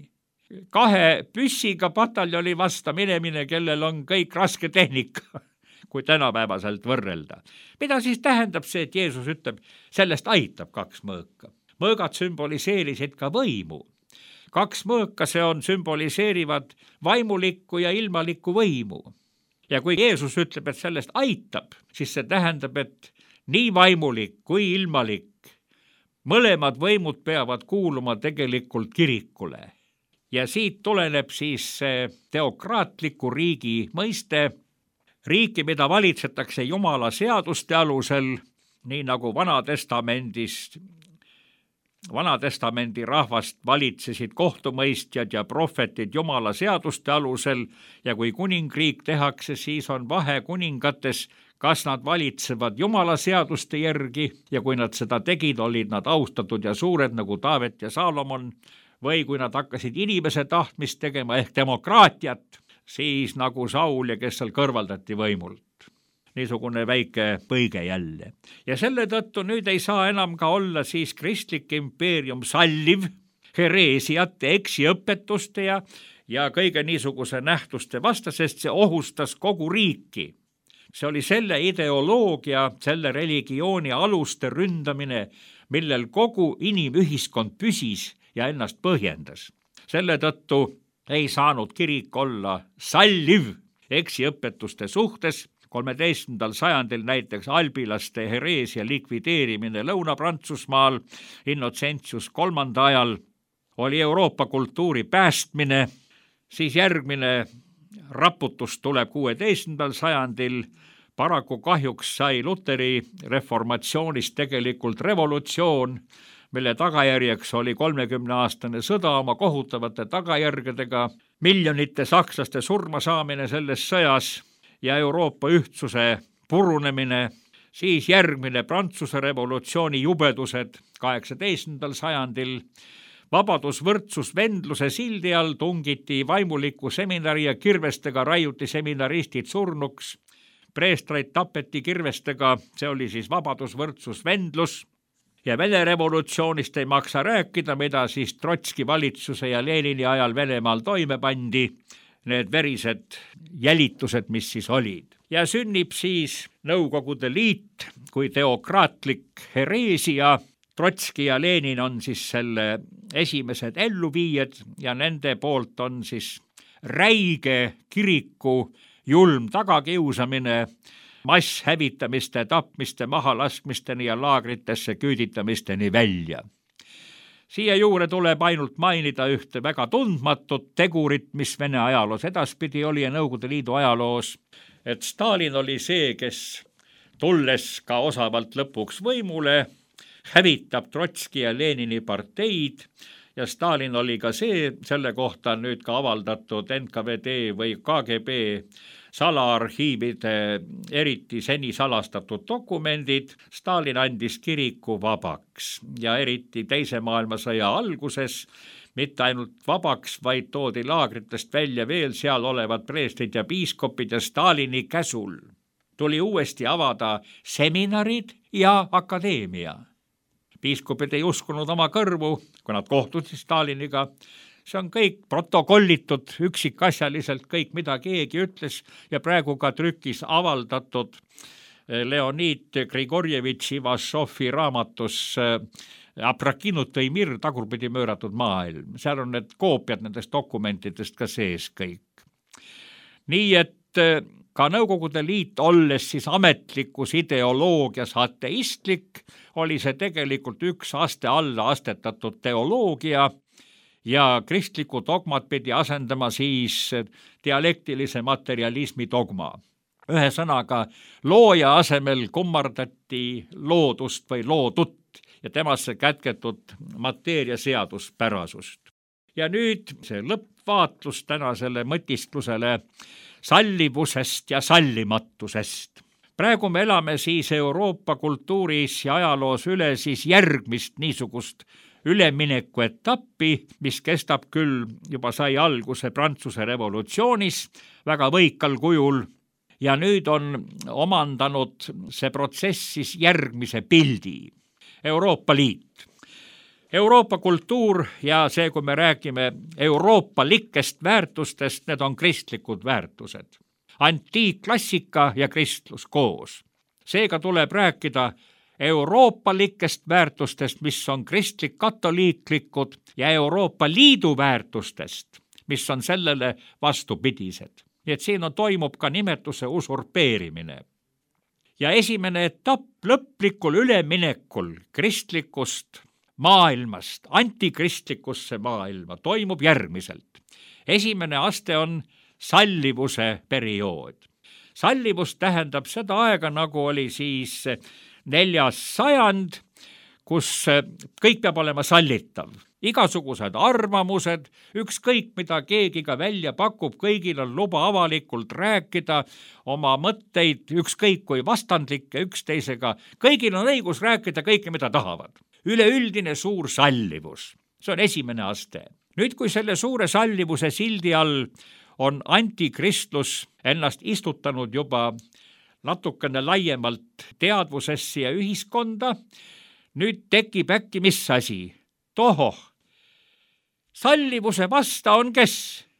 2 püssiga pataljoni vasta minemine, kellel on kõik raske tehnika, kui tänapäevaselt võrrelda. Mida siis tähendab see, et Jeesus ütleb, sellest aitab 2 mõõka? Mõõgad sümboliseerisid ka võimu. 2 mõõka, see on sümboliseerivad vaimulikku ja ilmalikku võimu. Ja kui Jeesus ütleb, et sellest aitab, siis see tähendab, et nii vaimulik kui ilmalik, mõlemad võimud peavad kuuluma tegelikult kirikule. Ja siit tuleneb siis see teokraatliku riigi mõiste, riiki, mida valitsetakse Jumala seaduste alusel, nii nagu Vanatestamendi rahvast valitsesid kohtumõistjad ja prohvetid Jumala seaduste alusel ja kui kuningriik tehakse, siis on vahe kuningates, kas nad valitsevad Jumala seaduste järgi ja kui nad seda tegid, olid nad austatud ja suured nagu Taavet ja Saalomon, või kui nad hakkasid inimese tahtmist tegema ehk demokraatiat, siis nagu Saul ja kes seal kõrvaldati võimult. Niisugune väike põige jälle. Ja selle tõttu nüüd ei saa enam ka olla siis kristlik impeerium salliv hereesiate, eksiõpetuste ja kõige niisuguse nähtuste vasta, sest see ohustas kogu riiki. See oli selle ideoloogia, selle religiooni aluste ründamine, millel kogu inimühiskond püsis ja ennast põhjendas. Selle tõttu ei saanud kirik olla salliv eksiõpetuste suhtes. 13. sajandil näiteks albilaste hereesia likvideerimine Lõuna-Prantsusmaal Innocentius III ajal oli Euroopa kultuuri päästmine, siis järgmine raputus tuleb 16. sajandil, paraku kahjuks sai Luteri reformatsioonist tegelikult revolutsioon, mille tagajärjeks oli 30-aastane sõda oma kohutavate tagajärgedega, miljonite sakslaste surma saamine selles sõjas ja Euroopa ühtsuse purunemine, siis järgmine Prantsuse revolutsiooni jubedused 18. sajandil, vabadus, võrdsus, vendluse sildi all tungiti vaimuliku seminari ja kirvestega raiuti seminaristid surnuks, preestraid tapeti kirvestega, see oli siis vabadus, võrdsus, vendlus, ja Vene revolutsioonist ei maksa rääkida, mida siis Trotski valitsuse ja Lenini ajal Venemaal toime pandi, need verised jälitused, mis siis olid. ja sünnib siis Nõukogude Liit kui teokraatlik hereesia. Trotski ja Lenin on siis selle esimesed elluviijad ja nende poolt on siis räige kiriku julm tagakiusamine, masshävitamiste, tapmiste, mahalaskmisteni ja laagritesse küüditamisteni välja. Siia juurde tuleb ainult mainida ühte väga tundmatut tegurit, mis Vene ajaloos edaspidi oli ja Nõukogude Liidu ajaloos, et Stalin oli see, kes tulles ka osavalt lõpuks võimule, hävitab Trotski ja Lenini parteid ja Stalin oli ka see, selle kohta nüüd ka avaldatud NKVD või KGB salaarhiivide eriti seni salastatud dokumendid. Stalin andis kiriku vabaks ja eriti Teise maailmasõja alguses mitte ainult vabaks, vaid toodi laagritest välja veel seal olevad preestrid ja piiskopid ja Stalini käsul tuli uuesti avada seminarid ja akadeemia. Piiskopid ei uskunud oma kõrvu, kui nad kohtusid Staliniga. See on kõik protokollitud üksikasjaliselt, kõik mida keegi ütles ja praegu ka trükis avaldatud Leonid Grigorjevitši Vassovi raamatus Aprakinutõi mir, tagurpidi mööratud maailm. Seal on need koopiad nendest dokumentidest ka sees kõik. Nii et ka Nõukogude Liit, olles siis ametlikus ideoloogias ateistlik, oli see tegelikult üks aste alla astetatud teoloogia ja kristliku dogmat pidi asendama siis dialektilise materialismi dogma. Ühesõnaga, looja asemel kummardati loodust või loodut ja temasse kätketud mateeria seaduspärasust. Ja nüüd see lõppvaatlus tänasele mõtisklusele sallivusest ja sallimatusest. Praegu me elame siis Euroopa kultuuris ja ajaloos üle siis järgmist niisugust ülemineku etappi, mis kestab küll, juba sai alguse Prantsuse revolutsioonis väga võikal kujul ja nüüd on omandanud see protsess siis järgmise pildi. Euroopa Liit. Euroopa kultuur ja see, kui me räägime euroopalikest väärtustest, need on kristlikud väärtused. Antiikklassika ja kristlus koos. Seega tuleb rääkida euroopalikest väärtustest, mis on kristlik-katoliiklikud ja Euroopa Liidu väärtustest, mis on sellele vastupidised. Nii et siin toimub ka nimetuse usurpeerimine. Ja esimene etapp lõplikul üleminekul kristlikust maailmast antikristlikusse maailma toimub järgmiselt. Esimene aste on sallivuse periood. Sallivus tähendab seda aega, nagu oli siis 4. sajand, kus kõik peab olema sallitav. Igasugused arvamused, ükskõik mida keegi ka välja pakub, kõigil on luba avalikult rääkida oma mõtteid, ükskõik kui vastandlikke üksteisega. Kõigil on õigus rääkida kõike, mida tahavad. Üleüldine suur sallivus. See on esimene aste. Nüüd, kui selle suure sallivuse sildi all on antikristlus ennast istutanud juba natukene laiemalt teadvusesse ja ühiskonda, nüüd tekib äkki mis asi? Tohoh! Sallivuse vasta on kes?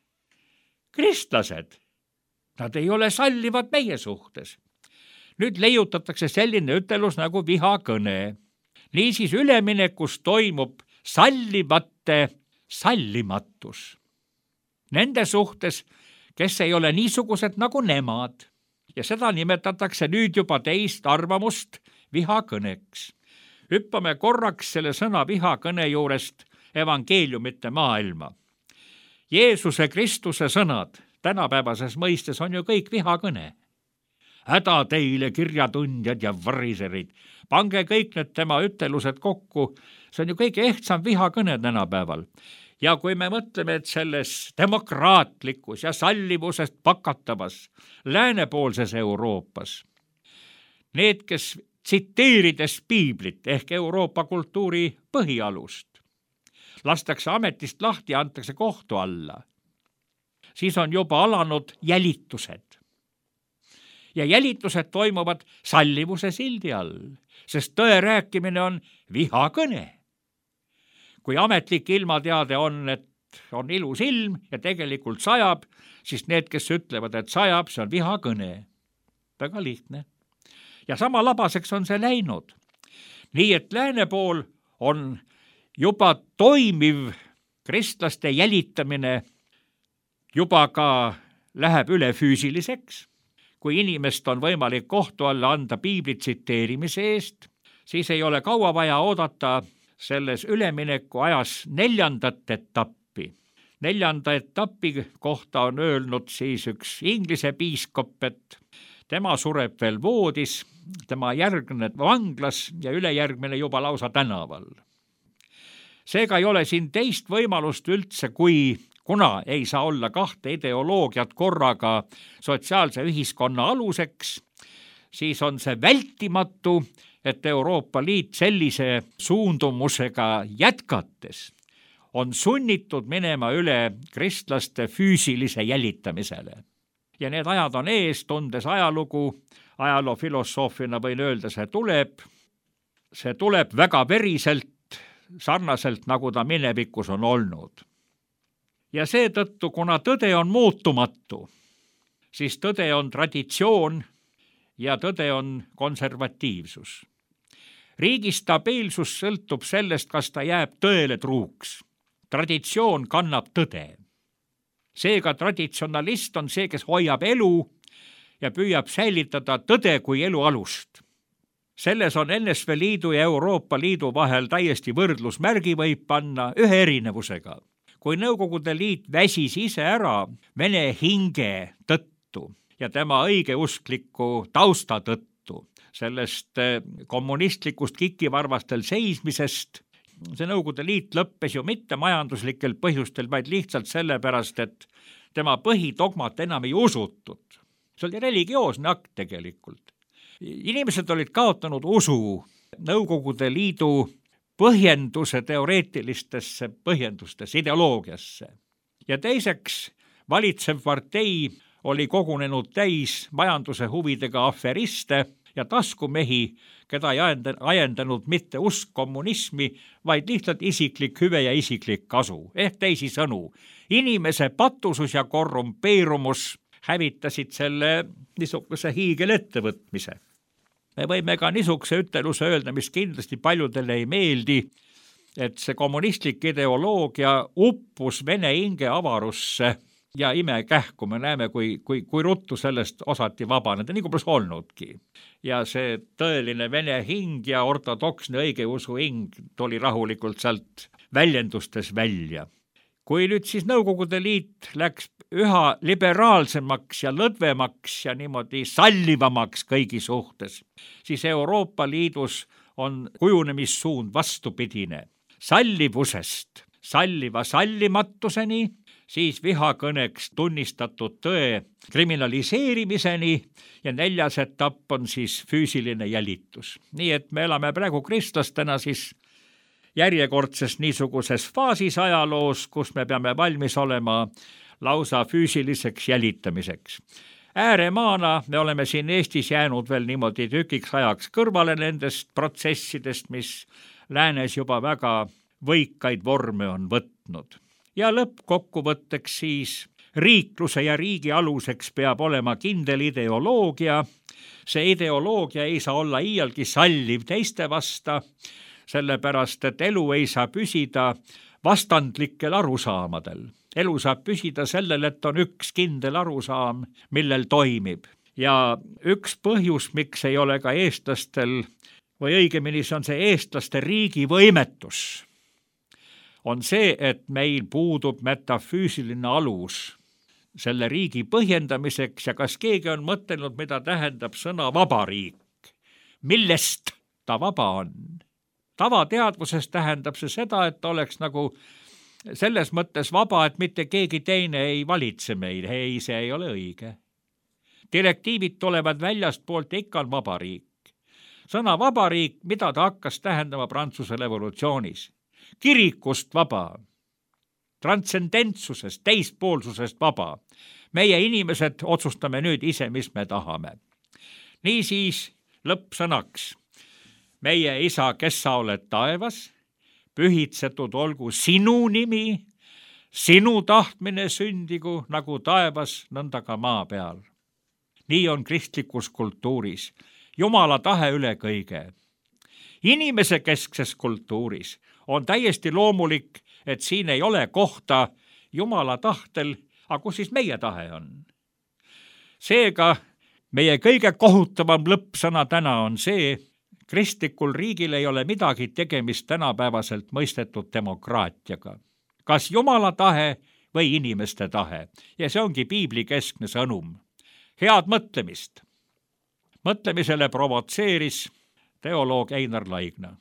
Kristlased. Nad ei ole sallivad meie suhtes. Nüüd leiutatakse selline ütelus nagu vihakõne. Niisiis üleminekus toimub sallivate sallimatus. Nende suhtes, kes ei ole niisugused nagu nemad. Ja seda nimetatakse nüüd juba teist arvamust vihakõneks. Hüppame korraks selle sõna vihakõne juurest evangeeliumite maailma. Jeesuse Kristuse sõnad tänapäevases mõistes on ju kõik vihakõne. Häda teile, kirjatundjad ja variserid. Pange kõik need tema ütelused kokku. See on ju kõige ehtsam vihakõne tänapäeval. Ja kui me mõtleme, et selles demokraatlikus ja sallivusest pakatavas läänepoolses Euroopas, need, kes tsiteerides piiblit ehk Euroopa kultuuri põhialust, lastakse ametist lahti ja antakse kohtu alla, siis on juba alanud jälitused. Ja jälitused toimuvad sallivuse sildi all, sest tõe rääkimine on vihakõne. Kui ametlik ilmateade on, et on ilus ilm ja tegelikult sajab, siis need, kes ütlevad, et sajab, see on vihakõne. väga lihtne. Ja sama labaseks on see läinud. Nii et lääne pool on juba toimiv kristlaste jälitamine, juba ka läheb üle füüsiliseks. Kui inimest on võimalik kohtu alla anda piibli tsiteerimise eest, siis ei ole kaua vaja oodata selles ülemineku ajas 4. etappi. 4. etappi kohta on öelnud siis üks Inglise piiskop, et tema sureb veel voodis, tema järgneb vanglas ja ülejärgmine juba lausa tänaval. Seega ei ole siin teist võimalust üldse, kuna ei saa olla 2 ideoloogiat korraga sotsiaalse ühiskonna aluseks, siis on see vältimatu, et Euroopa Liit sellise suundumusega jätkates on sunnitud minema üle kristlaste füüsilise jälitamisele. Ja need ajad on ees, tundes ajalugu, ajaloofilosoofina võin öelda, see tuleb väga veriselt, sarnaselt nagu ta minevikus on olnud. Ja seetõttu, kuna tõde on muutumatu, siis tõde on traditsioon ja tõde on konservatiivsus. Riigi stabiilsus sõltub sellest, kas ta jääb tõele truuks. Traditsioon kannab tõde. Seega traditsionalist on see, kes hoiab elu ja püüab säilitada tõde kui elu alust. Selles on NSV Liidu ja Euroopa Liidu vahel täiesti võrdlusmärgi võib panna ühe erinevusega. Kui Nõukogude Liit väsis ise ära vene hinge tõttu ja tema õigeuskliku tausta tõttu, sellest kommunistlikust kikivarvastel seismisest, see Nõukogude Liit lõppes ju mitte majanduslikel põhjustel, vaid lihtsalt sellepärast, et tema põhidogmat enam ei usutud. See oli religioosne akt tegelikult. Inimesed olid kaotanud usu Nõukogude Liidu põhjenduse teoreetilistesse põhjendustesse, ideoloogiasse. Ja teiseks, valitsev partei oli kogunenud täis majanduse huvidega aferiste ja taskumehi, keda ei ajendanud mitte usk kommunismi, vaid lihtsalt isiklik hüve ja isiklik kasu. Ehk teisisõnu, inimese patusus ja korrumpeerumus hävitasid selle niisuguse hiigelettevõtmise. Me võime ka niisuguse üteluse öelda, mis kindlasti paljudele ei meeldi, et see kommunistlik ideoloogia uppus vene hinge avarusse ja imekähku me näeme, kui ruttu sellest osati vabaneda, nii kui pole olnudki. Ja see tõeline vene hing ja ortodoksne õigeusu hing tuli rahulikult sealt väljendustes välja. Kui nüüd siis Nõukogude Liit läks üha liberaalsemaks ja lõdvemaks ja niimoodi sallivamaks kõigi suhtes, siis Euroopa Liidus on kujunemissuund vastupidine. Sallivusest salliva sallimatuseni, siis vihakõneks tunnistatud tõe kriminaliseerimiseni ja 4. etapp on siis füüsiline jälitus. Nii et me elame praegu kristlastena siis järjekordses niisuguses faasis ajaloos, kus me peame valmis olema lausa füüsiliseks jälitamiseks. Ääremaana me oleme siin Eestis jäänud veel niimoodi tükiks ajaks kõrvale nendest protsessidest, mis läänes juba väga võikaid vorme on võtnud. Ja lõppkokkuvõtteks siis riikluse ja riigi aluseks peab olema kindel ideoloogia. See ideoloogia ei saa olla iialgi salliv teiste vasta, sellepärast et elu ei saa püsida vastandlikel arusaamadel. Elu saab püsida sellel, et on üks kindel arusaam, millel toimib. Ja üks põhjus, miks ei ole ka eestlastel, või õigemini see on see eestlaste riigi võimetus, on see, et meil puudub metafüüsiline alus selle riigi põhjendamiseks ja kas keegi on mõtelnud, mida tähendab sõna vabariik. Millest ta vaba on? Tavateadvuses tähendab see seda, et oleks nagu selles mõttes vaba, et mitte keegi teine ei valitse meid. Ei, see ei ole õige. Direktiivid tulevad väljastpoolt ja ikka on vabariik. Sõna vabariik, mida ta hakkas tähendama Prantsuse revolutsioonis? Kirikust vaba, transcendentsusest, teispoolsusest vaba. Meie inimesed otsustame nüüd ise, mis me tahame. Niisiis lõppsõnaks. Meie isa, kes sa oled taevas, pühitsetud olgu sinu nimi, sinu tahtmine sündigu nagu taevas, nõnda ka maa peal. nii on kristlikus kultuuris. Jumala tahe üle kõige. Inimesekeskses kultuuris on täiesti loomulik, et siin ei ole kohta Jumala tahtel, aga kus siis meie tahe on? Seega meie kõige kohutavam lõppsõna täna on see, kristlikul riigil ei ole midagi tegemist tänapäevaselt mõistetud demokraatiaga. Kas Jumala tahe või inimeste tahe? Ja see ongi piibli keskne sõnum. Head mõtlemist. Mõtlemisele provotseeris teoloog Einar Laigna.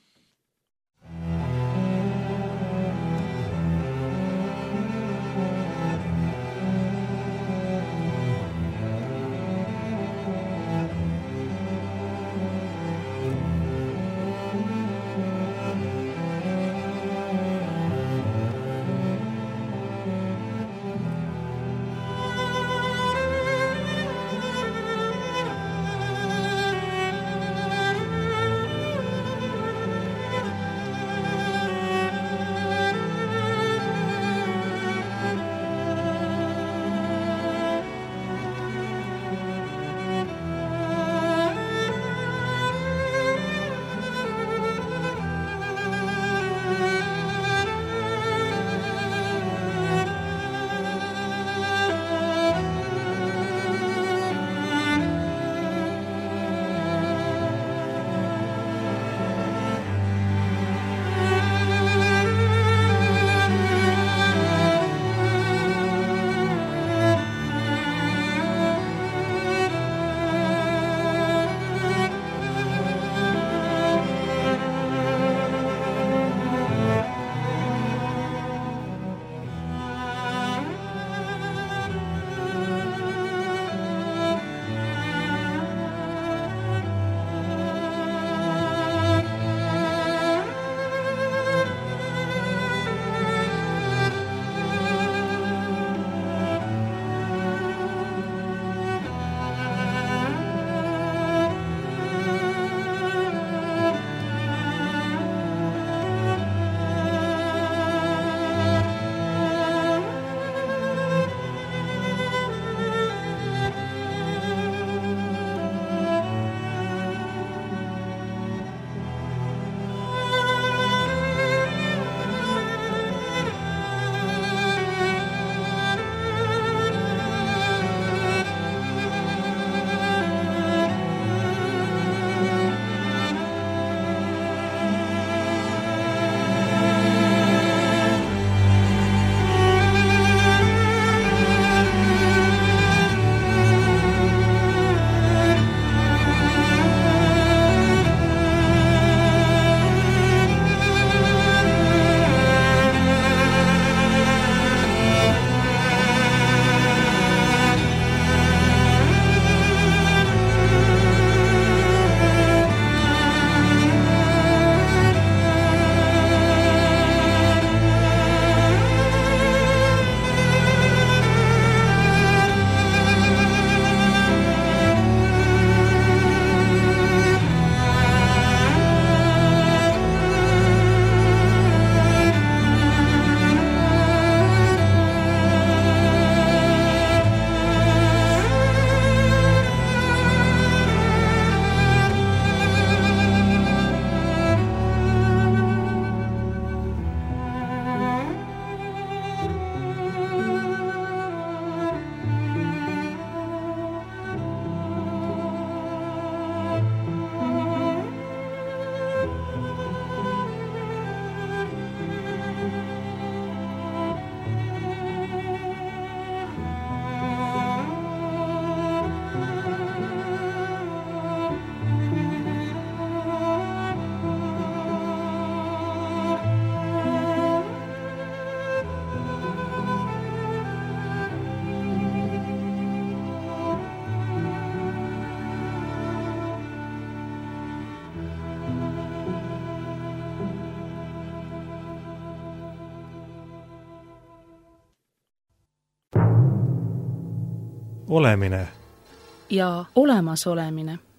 olemine ja olemasolemine.